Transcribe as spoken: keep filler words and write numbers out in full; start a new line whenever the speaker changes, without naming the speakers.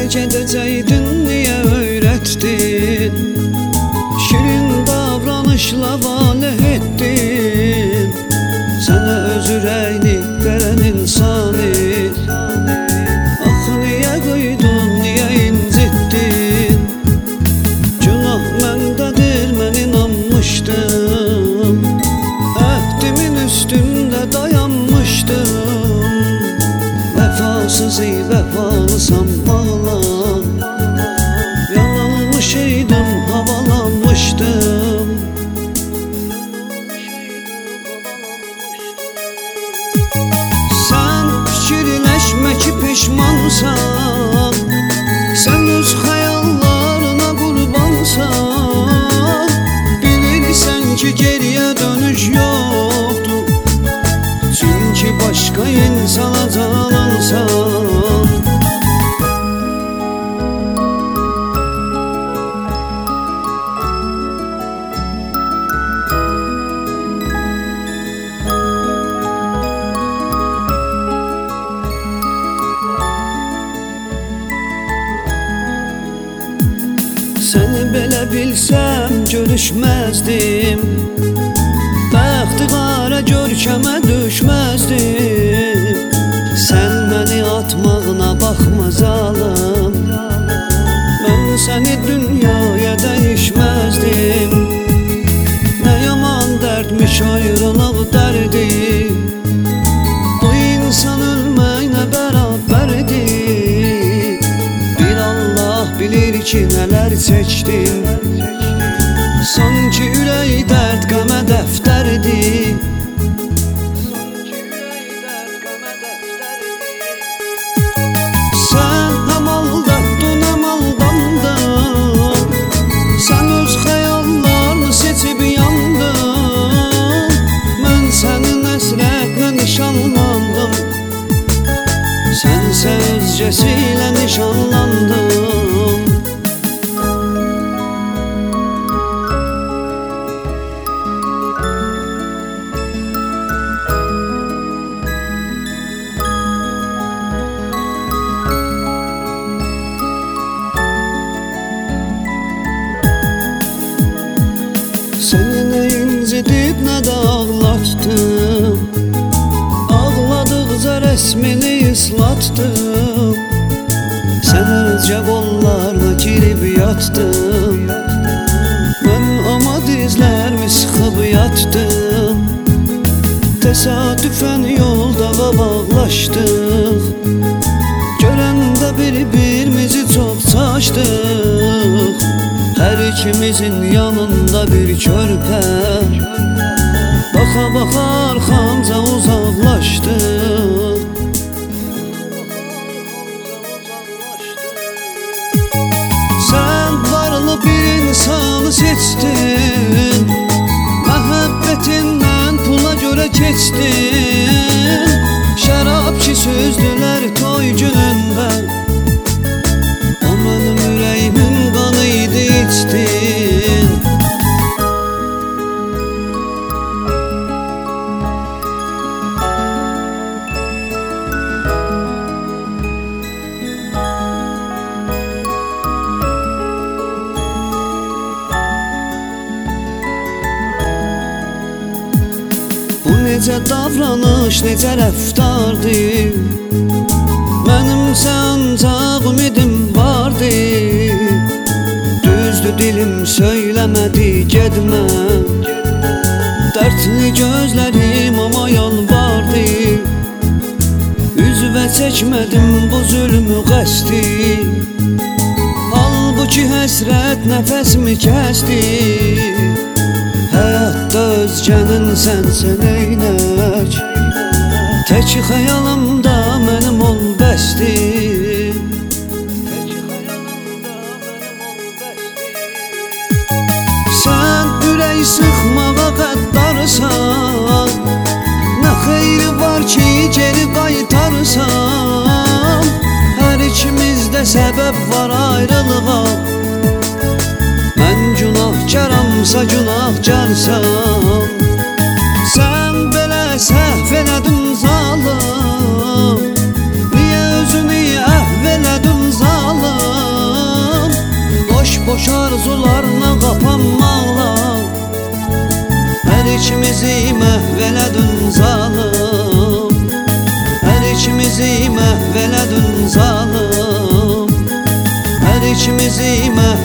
gedəcəydin, niyə öyrətdin? Şirin davranışla valeh etdin. Sənə öz ürəyini verən insanı axı niyə qoydun, niyə incitdin? Günah məndədir, mən inanmışdım, əhdimin üstündə dayanmışdım. Vəfasızı vəfalısam bağlan, yanılmış idim, havalanmışdım. Sən fikirləşmə ki peşmansan, sən öz xəyallarına qurbansan. Bilirsən ki geriyə dönüş yoxdur, çünki başqa insana canansan. Səni belə bilsəm görüşməzdim, bəxti qara görkəmə düşməzdim. Sən məni atmağına baxma zalım, mən səni dünyaya dəyişməzdim. Nə yaman dərdmiş ayrılıq dərdi, bu insan ölməklə bərabərdir. Bir Allah bilir ki nələr çəkdim, sanki ürək dərd qəmə dəftərdir. Sən həm aldatdın, həm aldandın, sən öz xəyallarını seçib yandın. Mən sənin həsrətlə nişanlandım, sənsə özcəsi ilə nişanlandın. Səni nə incidib, nə də ağlatdım, ağladıqca rəsmini ıslatdım. Sən özcə qollarına girib yatdım, mən ama dizlərimi sıxıb yatdım. Təsadüfən yolda bağlaşdıq, görəndə bir-birimizi çox çaşdıq. Hər ikimizin yanında bir körpə, baxa-baxa arxamca uzaqlaşdıq. Sən varlı bir insanı seçdin, məhəbbətindən pula görə keçdin. Şərab ki sözdülər toy günündə, o mənim ürəyimin qanı idi içdin. Bu necə davranış, necə rəftardır, mənimsə ancaq ümidim vardı. Düzdür dilim söyləmədi gedmə, dərdli gözlərim ama yalvardı. Üzvə çəkmədim bu zülmü qəsdi, halbuki həsrət nəfəsimi kəsdi. Həyatda özgənin sənsə neynək, tək xəyalımda mənim ol bəsdir. Sən ürək sıxmağa qəddarsan, nə xeyri var ki geri qaytarsan. Hər ikimizdə səbəb var ayrılığa, mən günahkaramsa günahkarsan. Sən belə səhv elədin zalım, niyə özünü əhv elədin zalım? boş arzularına qapanmaqla hər ikimizi məhv elədin zalım, hər ikimizi məhv elədin zalım, hər ikimizi məhv